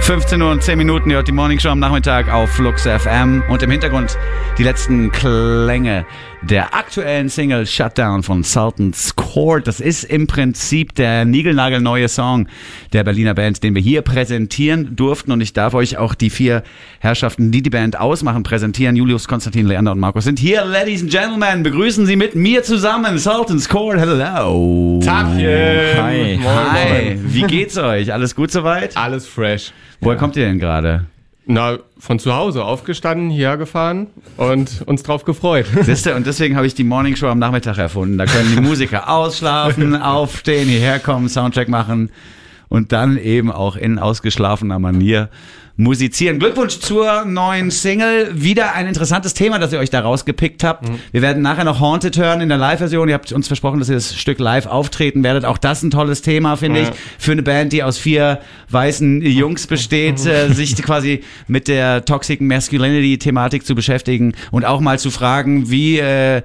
15 Uhr und 10 Minuten, ihr hört die Morning Show am Nachmittag auf Flux FM und im Hintergrund die letzten Klänge der aktuellen Single Shutdown von Sultan's Court. Das ist im Prinzip der niegelnagelneue Song der Berliner Band, den wir hier präsentieren durften, und ich darf euch auch die 4 Herrschaften, die die Band ausmachen, präsentieren. Julius, Konstantin, Leander und Markus sind hier. Ladies and Gentlemen, begrüßen Sie mit mir zusammen Sultan's Court. Hello. Tagchen. Hi. Hi. Wie geht's euch? Alles gut soweit? Alles fresh. Woher kommt ihr denn gerade? Na, von zu Hause aufgestanden, hierher gefahren und uns drauf gefreut. Siehste, und deswegen habe ich die Morning Show am Nachmittag erfunden. Da können die Musiker ausschlafen, aufstehen, hierher kommen, Soundcheck machen und dann eben auch in ausgeschlafener Manier musizieren. Glückwunsch zur neuen Single. Wieder ein interessantes Thema, das ihr euch da rausgepickt habt. Wir werden nachher noch Haunted hören in der Live-Version. Ihr habt uns versprochen, dass ihr das Stück live auftreten werdet. Auch das ein tolles Thema, finde ich. Für eine Band, die aus 4 weißen Jungs besteht, sich quasi mit der Toxic Masculinity-Thematik zu beschäftigen und auch mal zu fragen, wie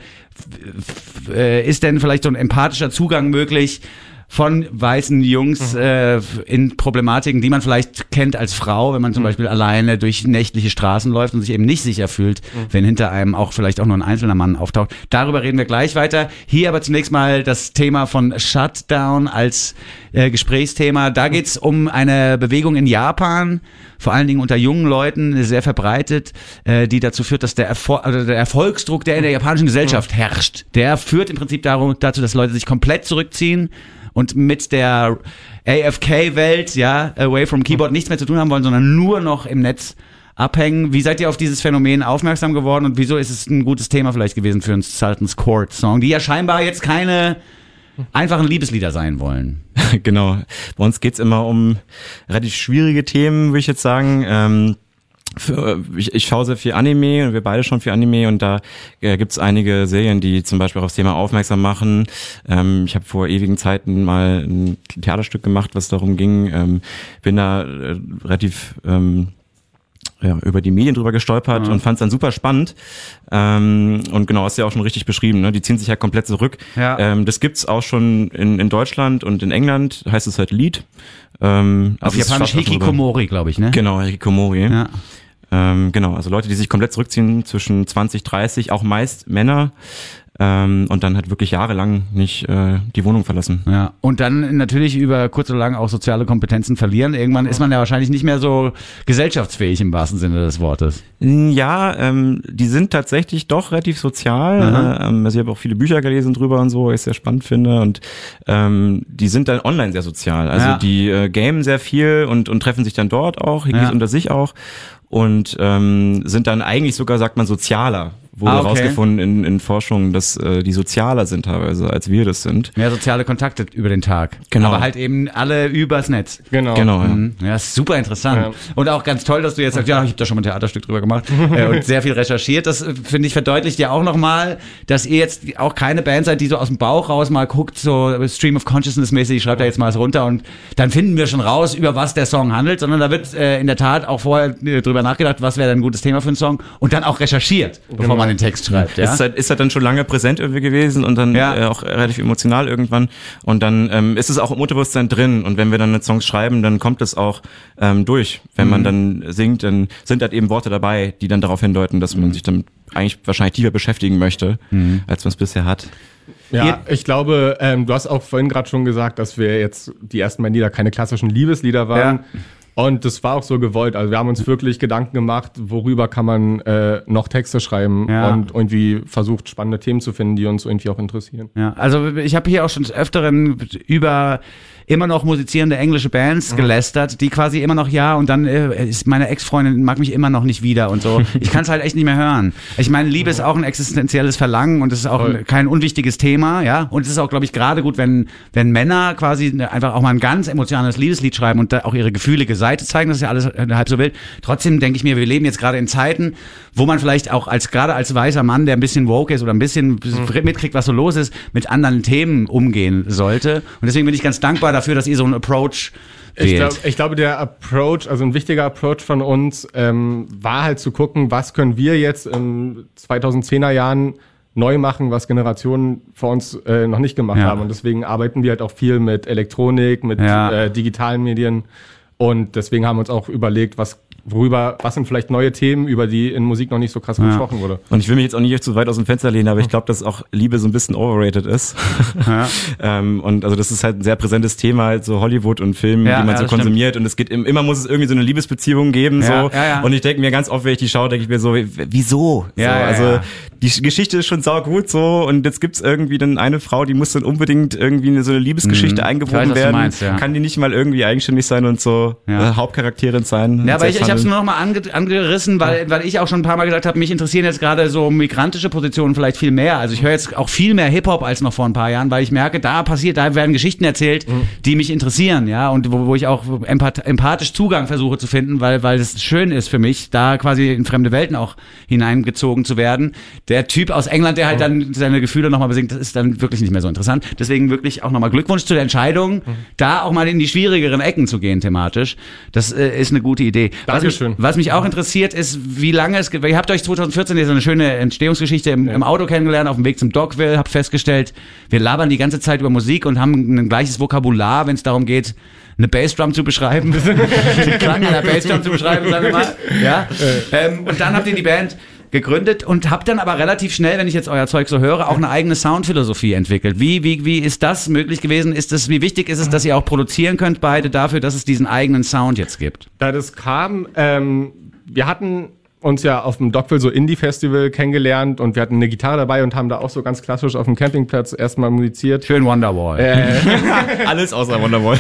ist denn vielleicht so ein empathischer Zugang möglich von weißen Jungs in Problematiken, die man vielleicht kennt als Frau, wenn man zum Beispiel alleine durch nächtliche Straßen läuft und sich eben nicht sicher fühlt, wenn hinter einem auch vielleicht auch nur ein einzelner Mann auftaucht. Darüber reden wir gleich weiter. Hier aber zunächst mal das Thema von Shutdown als Gesprächsthema. Da geht's um eine Bewegung in Japan, vor allen Dingen unter jungen Leuten, sehr verbreitet, die dazu führt, dass der Erfolgsdruck, der in der japanischen Gesellschaft herrscht, der führt im Prinzip dazu, dass Leute sich komplett zurückziehen und mit der AFK-Welt, ja, away from keyboard, nichts mehr zu tun haben wollen, sondern nur noch im Netz abhängen. Wie seid ihr auf dieses Phänomen aufmerksam geworden und wieso ist es ein gutes Thema vielleicht gewesen für einen Sultan's Court Song, die ja scheinbar jetzt keine einfachen Liebeslieder sein wollen? Genau. Bei uns geht's immer um relativ schwierige Themen, würde ich jetzt sagen. Ich schaue sehr viel Anime und wir beide schauen viel Anime und da gibt's einige Serien, die zum Beispiel auch aufs Thema aufmerksam machen. Ich habe vor ewigen Zeiten mal ein Theaterstück gemacht, was darum ging. Bin da relativ über die Medien drüber gestolpert und fand es dann super spannend. Und genau, hast du ja auch schon richtig beschrieben, ne? Die ziehen sich ja komplett zurück. Ja. Das gibt's auch schon in Deutschland und in England, heißt es halt Lied. Auf Japanisch Hikikomori, glaube ich, ne? Genau, Hikikomori. Ja. Genau, also Leute, die sich komplett zurückziehen, zwischen 20, 30, auch meist Männer, und dann halt wirklich jahrelang nicht die Wohnung verlassen. Ja, und dann natürlich über kurz oder lang auch soziale Kompetenzen verlieren. Irgendwann ist man ja wahrscheinlich nicht mehr so gesellschaftsfähig im wahrsten Sinne des Wortes. Ja, die sind tatsächlich doch relativ sozial. Also ich habe auch viele Bücher gelesen drüber und so, was ich sehr spannend finde. Und die sind dann online sehr sozial. Also die gamen sehr viel und treffen sich dann dort auch, Higis unter sich auch. Und sind dann eigentlich sogar, sagt man, sozialer. Wurde rausgefunden in Forschungen, dass die sozialer sind teilweise, als wir das sind. Mehr soziale Kontakte über den Tag. Genau. Aber halt eben alle übers Netz. Genau. Ja, ist super interessant. Ja. Und auch ganz toll, dass du jetzt sagst, ja, ich habe da schon mal ein Theaterstück drüber gemacht und sehr viel recherchiert. Das, finde ich, verdeutlicht ja auch nochmal, dass ihr jetzt auch keine Band seid, die so aus dem Bauch raus mal guckt, so Stream of Consciousness mäßig, ich schreibe da jetzt mal was runter und dann finden wir schon raus, über was der Song handelt, sondern da wird in der Tat auch vorher drüber nachgedacht, was wäre denn ein gutes Thema für einen Song und dann auch recherchiert, bevor man den Text schreibt. Ja? Ist halt dann schon lange präsent irgendwie gewesen und dann auch relativ emotional irgendwann und dann ist es auch im Unterbewusstsein drin und wenn wir dann Songs schreiben, dann kommt es auch durch. Wenn man dann singt, dann sind halt eben Worte dabei, die dann darauf hindeuten, dass man sich dann eigentlich wahrscheinlich tiefer beschäftigen möchte, als man es bisher hat. Ja, ich glaube, du hast auch vorhin gerade schon gesagt, dass wir jetzt die ersten beiden Lieder keine klassischen Liebeslieder waren. Ja. Und das war auch so gewollt. Also wir haben uns wirklich Gedanken gemacht, worüber kann man noch Texte schreiben und irgendwie versucht, spannende Themen zu finden, die uns irgendwie auch interessieren. Ja, also ich habe hier auch schon des Öfteren über immer noch musizierende englische Bands gelästert, die quasi immer noch und dann ist meine Ex-Freundin mag mich immer noch nicht wieder und so. Ich kann es halt echt nicht mehr hören. Ich meine, Liebe ist auch ein existenzielles Verlangen und es ist auch kein unwichtiges Thema, ja. Und es ist auch, glaube ich, gerade gut, wenn Männer quasi einfach auch mal ein ganz emotionales Liebeslied schreiben und da auch ihre gefühlige Seite zeigen, das ist ja alles halb so wild. Trotzdem denke ich mir, wir leben jetzt gerade in Zeiten, wo man vielleicht auch gerade als weißer Mann, der ein bisschen woke ist oder ein bisschen mitkriegt, was so los ist, mit anderen Themen umgehen sollte. Und deswegen bin ich ganz dankbar dafür, dass ihr so einen Approach wählt. Ich glaube, der Approach, also ein wichtiger Approach von uns, war halt zu gucken, was können wir jetzt in 2010er Jahren neu machen, was Generationen vor uns noch nicht gemacht haben. Und deswegen arbeiten wir halt auch viel mit Elektronik, mit digitalen Medien. Und deswegen haben wir uns auch überlegt, was sind vielleicht neue Themen, über die in Musik noch nicht so krass gesprochen wurde. Und ich will mich jetzt auch nicht zu weit aus dem Fenster lehnen, aber ich glaube, dass auch Liebe so ein bisschen overrated ist. Ja. Und also das ist halt ein sehr präsentes Thema, halt so Hollywood und Film, die man so konsumiert. Stimmt. Und es geht immer muss es irgendwie so eine Liebesbeziehung geben. So. Ja. Und ich denke mir ganz oft, wenn ich die schaue, denke ich mir so, wieso? Die Geschichte ist schon saugut so und jetzt gibt's irgendwie dann eine Frau, die muss dann unbedingt irgendwie so eine Liebesgeschichte eingewoben werden. Meinst, kann die nicht mal irgendwie eigenständig sein und so Hauptcharakterin sein? Ja, aber ich habe es nur noch mal angerissen, weil ich auch schon ein paar Mal gesagt habe, mich interessieren jetzt gerade so migrantische Positionen vielleicht viel mehr. Also ich höre jetzt auch viel mehr Hip-Hop als noch vor ein paar Jahren, weil ich merke, da werden Geschichten erzählt, die mich interessieren, ja, und wo ich auch empathisch Zugang versuche zu finden, weil es schön ist für mich, da quasi in fremde Welten auch hineingezogen zu werden. Der Typ aus England, der halt dann seine Gefühle nochmal besingt, das ist dann wirklich nicht mehr so interessant. Deswegen wirklich auch nochmal Glückwunsch zu der Entscheidung, da auch mal in die schwierigeren Ecken zu gehen thematisch. Das ist eine gute Idee. Dankeschön. Was mich auch interessiert ist, wie lange es gibt. Ihr habt euch 2014 so eine schöne Entstehungsgeschichte im Auto kennengelernt, auf dem Weg zum Dogville, habt festgestellt, wir labern die ganze Zeit über Musik und haben ein gleiches Vokabular, wenn es darum geht, eine Bassdrum zu beschreiben, den Klang einer Bassdrum zu beschreiben, sagen wir mal. Ja? Und dann habt ihr die Band gegründet und habt dann aber relativ schnell, wenn ich jetzt euer Zeug so höre, auch eine eigene Soundphilosophie entwickelt. Wie ist das möglich gewesen? Wie wichtig ist es, dass ihr auch produzieren könnt beide dafür, dass es diesen eigenen Sound jetzt gibt? Da das kam, wir hatten uns ja auf dem Dogville so Indie-Festival kennengelernt und wir hatten eine Gitarre dabei und haben da auch so ganz klassisch auf dem Campingplatz erstmal musiziert. Schön Wonderwall. Alles außer Wonderwall.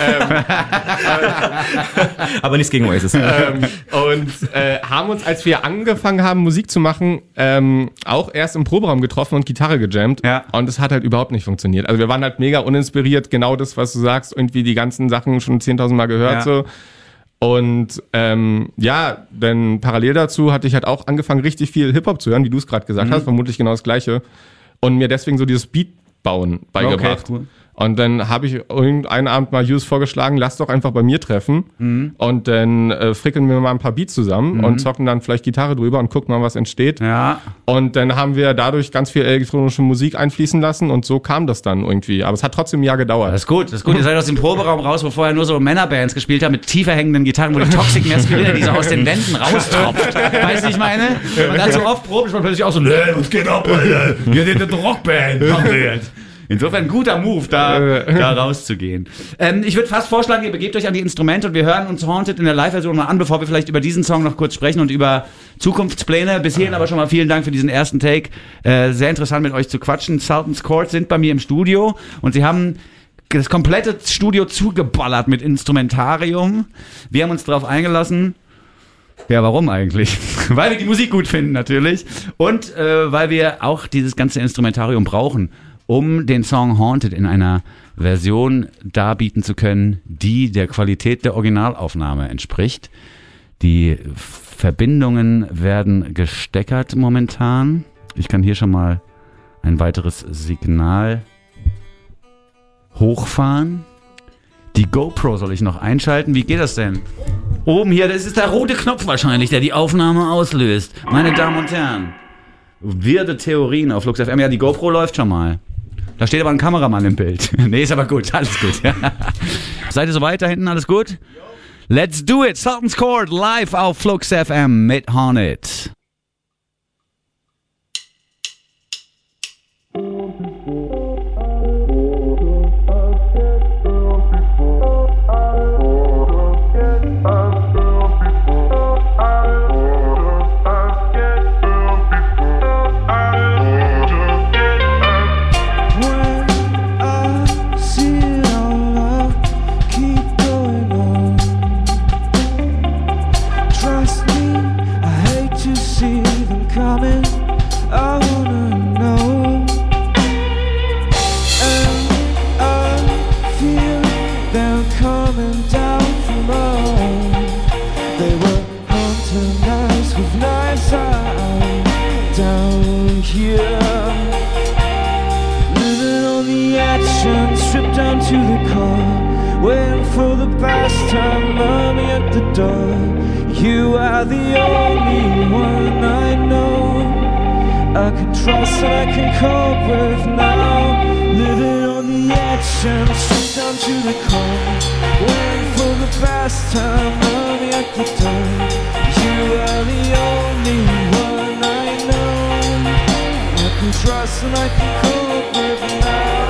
Aber nichts gegen Oasis. Haben uns, als wir angefangen haben, Musik zu machen, auch erst im Proberaum getroffen und Gitarre gejammt. Ja. Und es hat halt überhaupt nicht funktioniert. Also wir waren halt mega uninspiriert, genau das, was du sagst, irgendwie die ganzen Sachen schon 10.000 Mal gehört, so. Und dann parallel dazu hatte ich halt auch angefangen, richtig viel Hip-Hop zu hören, wie du es gerade gesagt hast, vermutlich genau das Gleiche. Und mir deswegen so dieses Beat-Bauen beigebracht. Okay, cool. Und dann habe ich irgendeinen Abend mal Hughes vorgeschlagen, lass doch einfach bei mir treffen. Und dann frickeln wir mal ein paar Beats zusammen und zocken dann vielleicht Gitarre drüber und gucken mal, was entsteht. Ja. Und dann haben wir dadurch ganz viel elektronische Musik einfließen lassen und so kam das dann irgendwie. Aber es hat trotzdem ein Jahr gedauert. Das ist gut. Ihr seid aus dem Proberaum raus, wo vorher nur so Männerbands gespielt haben mit tiefer hängenden Gitarren, wo die Toxic Masculinity die so aus den Wänden raustropft. Weißt du, ich meine? Und dann so oft probt, ist man plötzlich auch so, was geht ab, Alter? Wir sind eine Rockband, machen wir jetzt. Insofern ein guter Move, da rauszugehen. Ich würde fast vorschlagen, ihr begebt euch an die Instrumente und wir hören uns Haunted in der Live-Version mal an, bevor wir vielleicht über diesen Song noch kurz sprechen und über Zukunftspläne. Bis hierhin aber schon mal vielen Dank für diesen ersten Take. Sehr interessant mit euch zu quatschen. Sultan's Court sind bei mir im Studio und sie haben das komplette Studio zugeballert mit Instrumentarium. Wir haben uns darauf eingelassen. Ja, warum eigentlich? Weil wir die Musik gut finden natürlich und weil wir auch dieses ganze Instrumentarium brauchen, um den Song Haunted in einer Version darbieten zu können, die der Qualität der Originalaufnahme entspricht. Die Verbindungen werden gesteckert momentan. Ich kann hier schon mal ein weiteres Signal hochfahren. Die GoPro soll ich noch einschalten. Wie geht das denn? Oben hier, das ist der rote Knopf wahrscheinlich, der die Aufnahme auslöst. Meine Damen und Herren, wirde Theorien auf Flux FM. Ja, die GoPro läuft schon mal. Da steht aber ein Kameramann im Bild. Nee, ist aber gut, alles gut. Seid ihr so weit da hinten, alles gut? Let's do it! Sultan's Court live auf Flux FM mit Haunted. You are the only one I know I can trust and I can cope with now. Living on the edge and stripped down to the core, waiting for the past best time, I'll be at the door. You are the only one I know. I can trust and I can cope with now.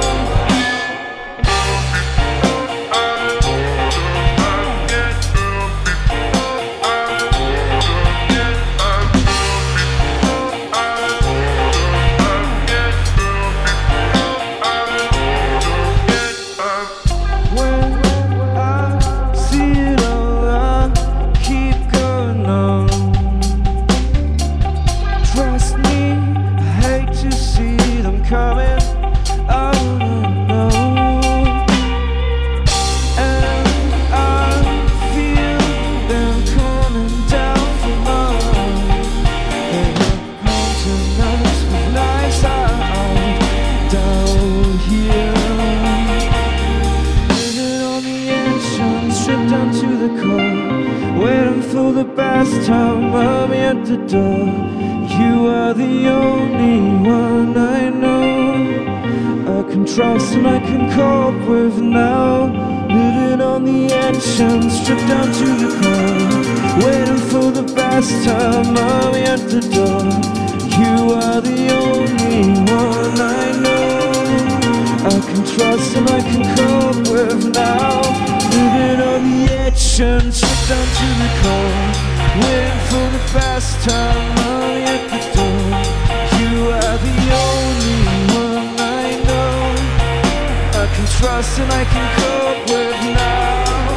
Time I'll be at the door. You are the only one I know. I can trust and I can cope with now. Living on the edge and stripped down to the core. Waiting for the best time I'll be at the door. You are the only one I know. I can trust and I can cope with now. Living on the edge and stripped down to the core. Waiting for the best time, I'll be at the door. You are the only one I know. I can trust and I can cope with now.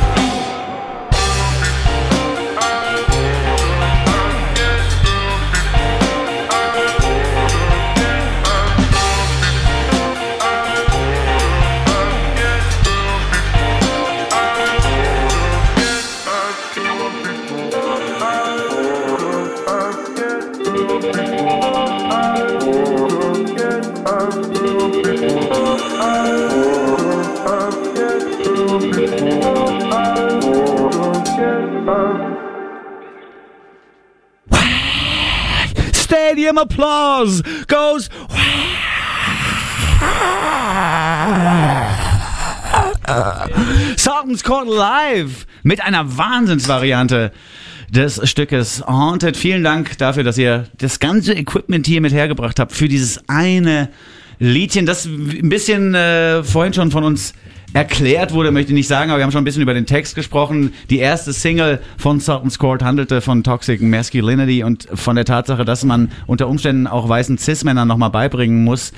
Stadium applause goes. Sultan's Court live mit einer Wahnsinnsvariante des Stückes Haunted. Vielen Dank dafür, dass ihr das ganze Equipment hier mit hergebracht habt für dieses eine Liedchen, das ein bisschen vorhin schon von uns erklärt wurde, möchte ich nicht sagen, aber wir haben schon ein bisschen über den Text gesprochen. Die erste Single von Sultan's Court handelte von Toxic Masculinity und von der Tatsache, dass man unter Umständen auch weißen Cis-Männern nochmal beibringen muss,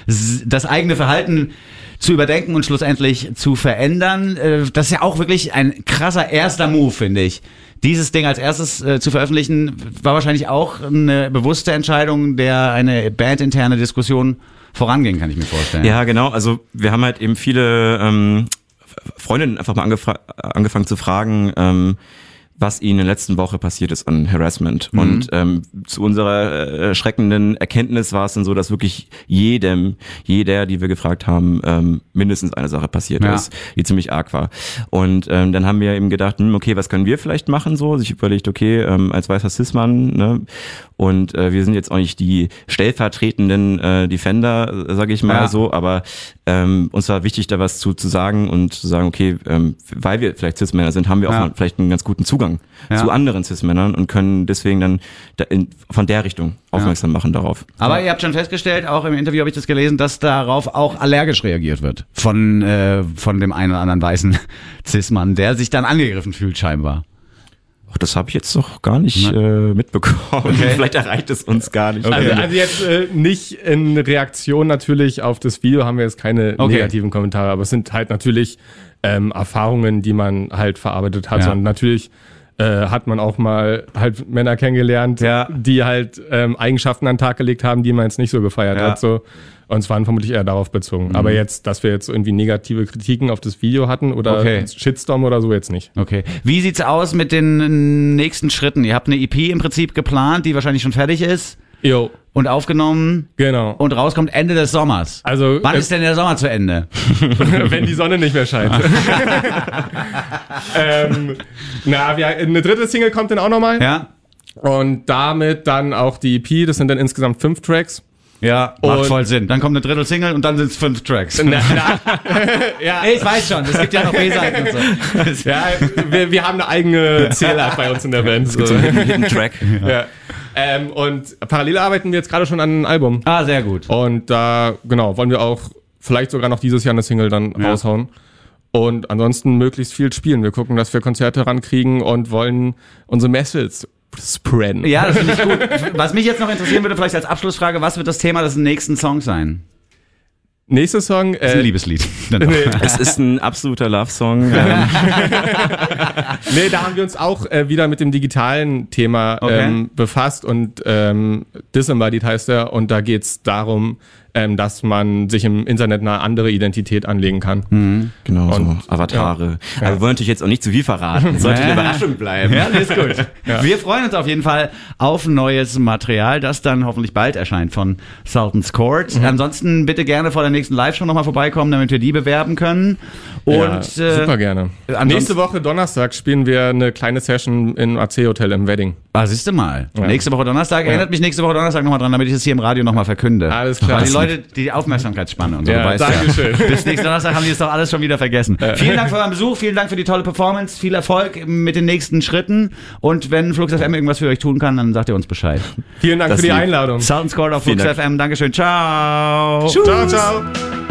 das eigene Verhalten zu überdenken und schlussendlich zu verändern. Das ist ja auch wirklich ein krasser erster Move, finde ich. Dieses Ding als erstes zu veröffentlichen, war wahrscheinlich auch eine bewusste Entscheidung, der eine bandinterne Diskussion voranging, kann ich mir vorstellen. Ja, genau. Also wir haben halt eben viele Freundinnen einfach mal angefangen zu fragen, was ihnen in der letzten Woche passiert ist an Harassment. Und zu unserer erschreckenden Erkenntnis war es dann so, dass wirklich jeder, die wir gefragt haben, mindestens eine Sache passiert ist, die ziemlich arg war. Und dann haben wir eben gedacht, okay, was können wir vielleicht machen so? Sich überlegt, okay, als weißer Cis-Mann, ne? Und wir sind jetzt auch nicht die stellvertretenden Defender, sage ich mal so, aber uns war wichtig, da was zu sagen und zu sagen, okay, weil wir vielleicht Cis-Männer sind, haben wir auch vielleicht einen ganz guten Zugang zu anderen Cis-Männern und können deswegen dann von der Richtung aufmerksam machen darauf. Aber ihr habt schon festgestellt, auch im Interview habe ich das gelesen, dass darauf auch allergisch reagiert wird von dem einen oder anderen weißen Cis-Mann, der sich dann angegriffen fühlt scheinbar. Ach, das habe ich jetzt doch gar nicht mitbekommen. Okay. Vielleicht erreicht es uns gar nicht. Okay. Also jetzt nicht in Reaktion natürlich auf das Video haben wir jetzt keine negativen Kommentare, aber es sind halt natürlich Erfahrungen, die man halt verarbeitet hat. Und natürlich hat man auch mal halt Männer kennengelernt, die halt Eigenschaften an den Tag gelegt haben, die man jetzt nicht so gefeiert hat. So. Und es waren vermutlich eher darauf bezogen. Aber jetzt, dass wir jetzt irgendwie negative Kritiken auf das Video hatten oder Shitstorm oder so, jetzt nicht. Okay. Wie sieht's aus mit den nächsten Schritten? Ihr habt eine EP im Prinzip geplant, die wahrscheinlich schon fertig ist. Jo. Und aufgenommen. Genau. Und rauskommt Ende des Sommers. Also wann ist denn der Sommer zu Ende? Wenn die Sonne nicht mehr scheint. Eine dritte Single kommt dann auch nochmal. Ja. Und damit dann auch die EP. Das sind dann insgesamt 5 Tracks. Ja, macht Und- voll Sinn. Dann kommt eine Drittel-Single und dann sind es 5 Tracks. Ja, Ich weiß schon, es gibt ja noch B-Seiten und so. ja wir haben eine eigene Zählart bei uns in der Band. So. Hidden Track. Ja. Und parallel arbeiten wir jetzt gerade schon an einem Album. Ah, sehr gut. Und da, genau, wollen wir auch vielleicht sogar noch dieses Jahr eine Single dann raushauen. Und ansonsten möglichst viel spielen. Wir gucken, dass wir Konzerte rankriegen und wollen unsere Messages spreaden. Ja, das finde ich gut. Was mich jetzt noch interessieren würde, vielleicht als Abschlussfrage, was wird das Thema des nächsten Songs sein? Nächster Song. Das ist ein Liebeslied. Es ist ein absoluter Love-Song. Nee, da haben wir uns auch wieder mit dem digitalen Thema befasst und Disembodied heißt er und da geht's darum, dass man sich im Internet eine andere Identität anlegen kann. Genau, Und- so Avatare. Ja. Aber wir wollen natürlich jetzt auch nicht zu viel verraten. Es sollte eine Überraschung bleiben. Ja, das ist gut. Wir freuen uns auf jeden Fall auf neues Material, das dann hoffentlich bald erscheint von Sultan's Court. Ansonsten bitte gerne vor der nächsten Live-Show nochmal vorbeikommen, damit wir die bewerben können. Und Ja, super gerne. Nächste Woche Donnerstag spielen wir eine kleine Session im AC-Hotel im Wedding. siehst du mal. Ja. Nächste Woche Donnerstag. Erinnert mich nächste Woche Donnerstag nochmal dran, damit ich das hier im Radio nochmal verkünde. Alles klar. Weil die Leute, die Aufmerksamkeitsspanne und so, Ja, du weißt Dankeschön. ja. Bis nächsten Donnerstag haben die es doch alles schon wieder vergessen. Vielen Dank für euren Besuch, vielen Dank für die tolle Performance, viel Erfolg mit den nächsten Schritten und wenn Flux FM irgendwas für euch tun kann, dann sagt ihr uns Bescheid. Vielen Dank Das für die lieb. Einladung. Sultan's Court auf Vielen Flux Dank. FM, Dankeschön, ciao. Ciao, ciao.